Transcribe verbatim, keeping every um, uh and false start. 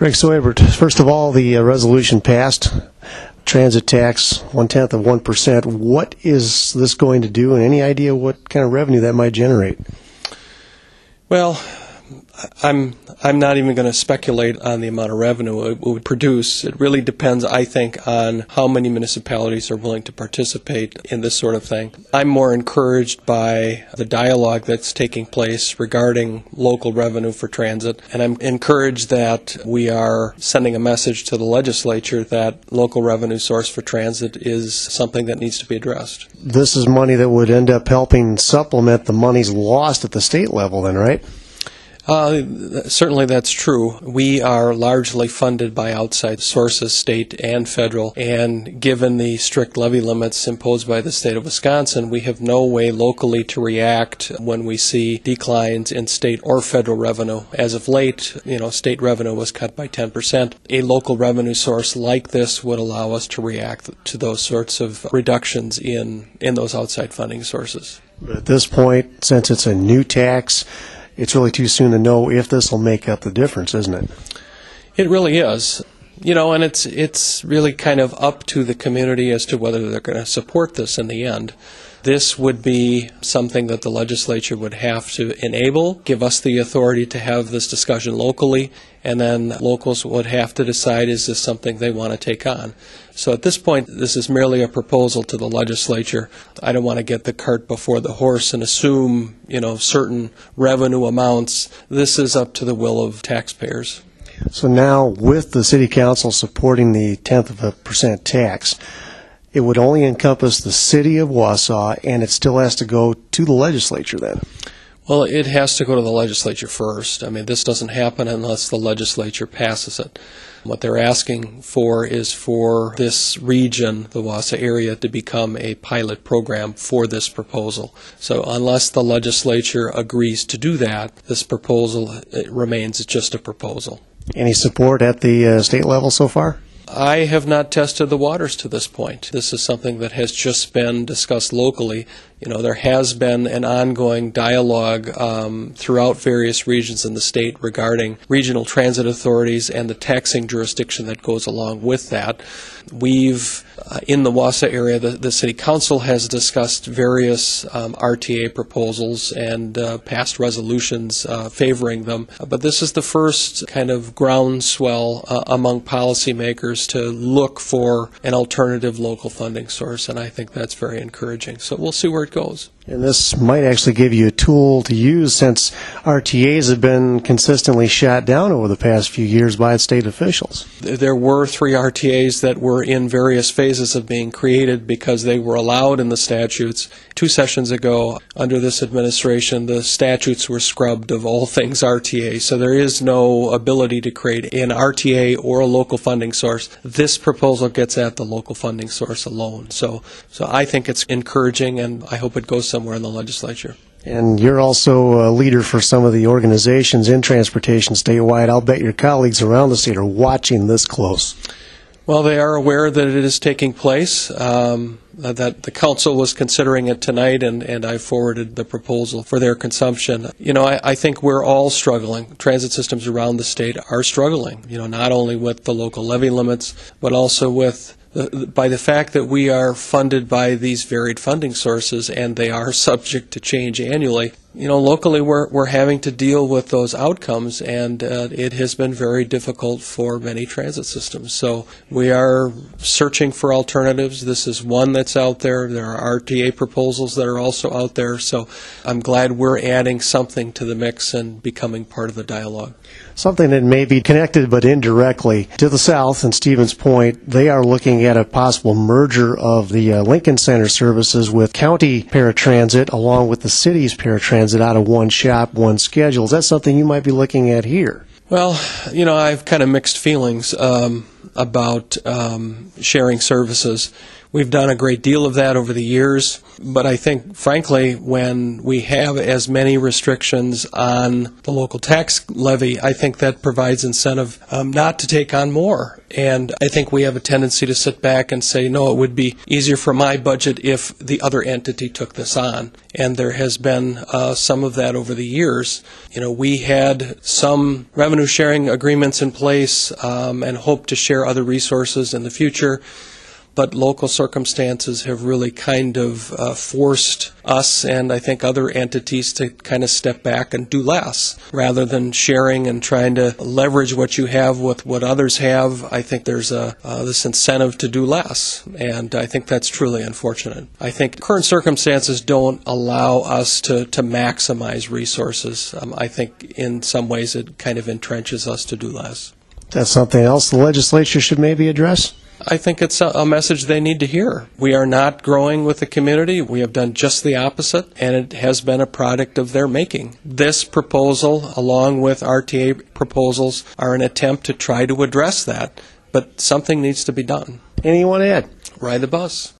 Greg Soybert, first of all, the uh, resolution passed. Transit tax, one-tenth of one percent. What is this going to do, and any idea what kind of revenue that might generate? Well, I'm I'm not even going to speculate on the amount of revenue it would produce. It really depends, I think, on how many municipalities are willing to participate in this sort of thing. I'm more encouraged by the dialogue that's taking place regarding local revenue for transit, and I'm encouraged that we are sending a message to the legislature that local revenue source for transit is something that needs to be addressed. This is money that would end up helping supplement the monies lost at the state level then, right? Uh, certainly that's true. We are largely funded by outside sources, state and federal, and given the strict levy limits imposed by the state of Wisconsin, we have no way locally to react when we see declines in state or federal revenue. As of late, you know, state revenue was cut by ten percent. A local revenue source like this would allow us to react to those sorts of reductions in, in those outside funding sources. But at this point, since it's a new tax, it's really too soon to know if this will make up the difference, isn't it? It really is. You know, and it's it's really kind of up to the community as to whether they're going to support this in the end. This would be something that the legislature would have to enable, give us the authority to have this discussion locally, and then locals would have to decide, is this something they want to take on? So at this point, this is merely a proposal to the legislature. I don't want to get the cart before the horse and assume, you know, certain revenue amounts. This is up to the will of taxpayers. So now, with the City Council supporting the tenth of a percent tax, it would only encompass the city of Wausau, and it still has to go to the legislature then? Well, it has to go to the legislature first. I mean, this doesn't happen unless the legislature passes it. What they're asking for is for this region, the Wausau area, to become a pilot program for this proposal. So unless the legislature agrees to do that, this proposal it remains just a proposal. Any support at the uh, state level so far? I have not tested the waters to this point. This is something that has just been discussed locally. You know, there has been an ongoing dialogue um, throughout various regions in the state regarding regional transit authorities and the taxing jurisdiction that goes along with that. We've, uh, in the Wausau area, the, the City Council has discussed various um, R T A proposals and uh, passed resolutions uh, favoring them. But this is the first kind of groundswell uh, among policymakers to look for an alternative local funding source, and I think that's very encouraging. So we'll see where it goes. And this might actually give you a tool to use, since R T As have been consistently shot down over the past few years by state officials. There were three R T As that were in various phases of being created because they were allowed in the statutes. Two sessions ago, under this administration, the statutes were scrubbed of all things R T A, so there is no ability to create an R T A or a local funding source. This proposal gets at the local funding source alone. So, so I think it's encouraging, and I hope it goes somewhere in the legislature. And you're also a leader for some of the organizations in transportation statewide. I'll bet your colleagues around the state are watching this close. Well, they are aware that it is taking place, um, that the council was considering it tonight, and, and I forwarded the proposal for their consumption. You know, I, I think we're all struggling. Transit systems around the state are struggling, you know, not only with the local levy limits, but also with The, by the fact that we are funded by these varied funding sources and they are subject to change annually. You know, locally we're, we're having to deal with those outcomes, and uh, it has been very difficult for many transit systems. So we are searching for alternatives. This is one that's out there. There are R T A proposals that are also out there. So I'm glad we're adding something to the mix and becoming part of the dialogue. Something that may be connected but indirectly. To the south, in Stevens Point, they are looking at a possible merger of the uh, Lincoln Center services with county paratransit along with the city's paratransit out of one shop, one schedule. Is that something you might be looking at here? Well, you know, I have kind of mixed feelings um, about um, sharing services. We've done a great deal of that over the years, but I think, frankly, when we have as many restrictions on the local tax levy, I think that provides incentive um, not to take on more. And I think we have a tendency to sit back and say, no, it would be easier for my budget if the other entity took this on. And there has been uh, some of that over the years. You know, we had some revenue sharing agreements in place um, and hope to share other resources in the future. But local circumstances have really kind of uh, forced us and I think other entities to kind of step back and do less. Rather than sharing and trying to leverage what you have with what others have, I think there's a uh, this incentive to do less. And I think that's truly unfortunate. I think current circumstances don't allow us to, to maximize resources. Um, I think in some ways it kind of entrenches us to do less. That's something else the legislature should maybe address? I think it's a, a message they need to hear. We are not growing with the community. We have done just the opposite, and it has been a product of their making. This proposal, along with R T A proposals, are an attempt to try to address that, but something needs to be done. Anything you want to add? Ride the bus.